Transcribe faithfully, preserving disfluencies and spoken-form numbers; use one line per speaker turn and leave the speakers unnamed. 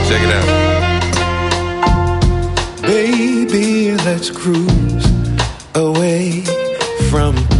Check it out.
Baby, let's cruise away from